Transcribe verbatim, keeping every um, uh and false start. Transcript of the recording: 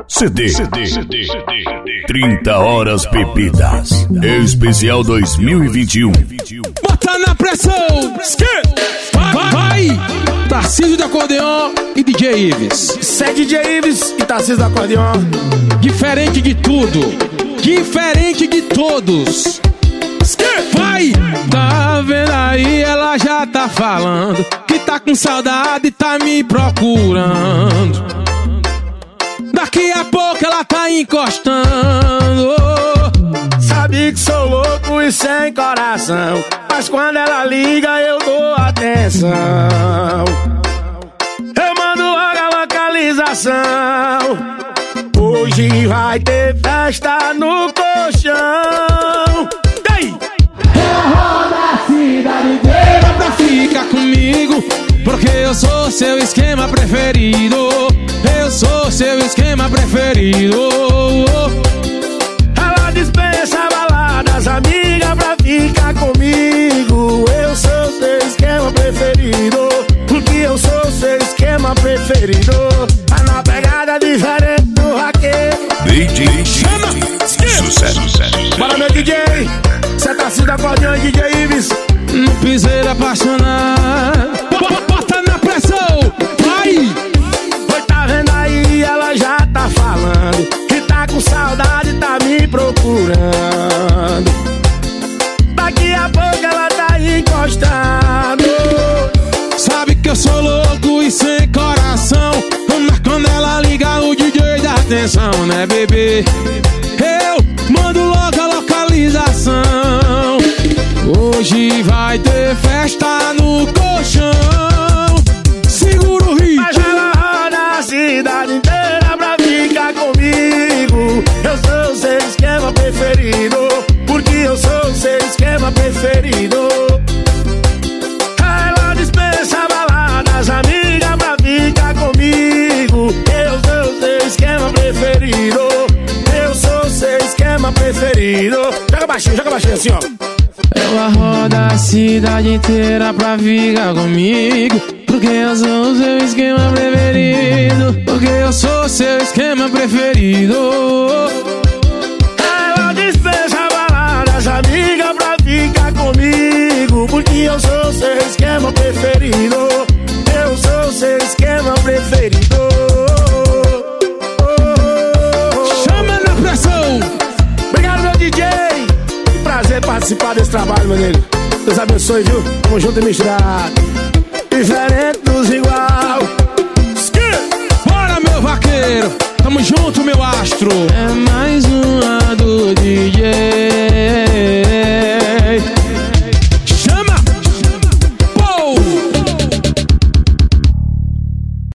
C D. C D. trinta horas bebidas. Especial dois mil e vinte e um. Bota na pressão. Vai, vai. Tarcísio do acordeon e D J Ives. Isso é D J Ives e Tarcísio do acordeon. Diferente de tudo. Diferente de todos. Vai! Tá vendo aí, ela já tá falando que tá com saudade e tá me procurando. Daqui a pouco ela tá encostando. Sabe que sou louco e sem coração, mas quando ela liga eu dou atenção. Eu mando logo a localização. Hoje vai ter festa no colchão. Eu rodo a cidade inteira pra ficar comigo, porque eu sou seu esquema preferido. Eu sou seu esquema preferido. Ela dispensa baladas, amiga, pra ficar comigo. Eu sou seu esquema preferido, porque eu sou seu esquema preferido. Tá na pegada diferente do raqueiro. D J Chama Sucesso. Bora, meu D J. Cê tá se da acordeão, D J Ives. No piseiro apaixonado. Bota na pressão. Vai. Oi, tá vendo aí, ela já tá falando que tá com saudade, tá me procurando. Daqui a pouco ela tá encostando. Sabe que eu sou louco e sem coração, mas quando ela liga o D J dá atenção, né, bebê? Eu mando logo a localização. Hoje vai ter festa no colchão. Segura o ritmo. Mas ela roda a cidade inteira pra ficar comigo. Eu sou o seu esquema preferido, porque eu sou o seu esquema preferido. Ela dispensa baladas, amiga, pra ficar comigo. Eu sou o seu esquema preferido. Eu sou o seu esquema preferido. Joga baixinho, joga baixinho assim, ó. Ela roda a cidade inteira pra ficar comigo, porque eu sou o seu esquema preferido. Porque eu sou o seu esquema preferido. Ela dispensa baladas, amiga, pra ficar comigo, porque eu sou o seu esquema preferido. Eu sou o seu esquema preferido. Chama na pressão. Obrigado, meu D J. Que prazer participar desse trabalho, meu amigo. Deus abençoe, viu? Tamo junto e misturado. Diferente dos iguais.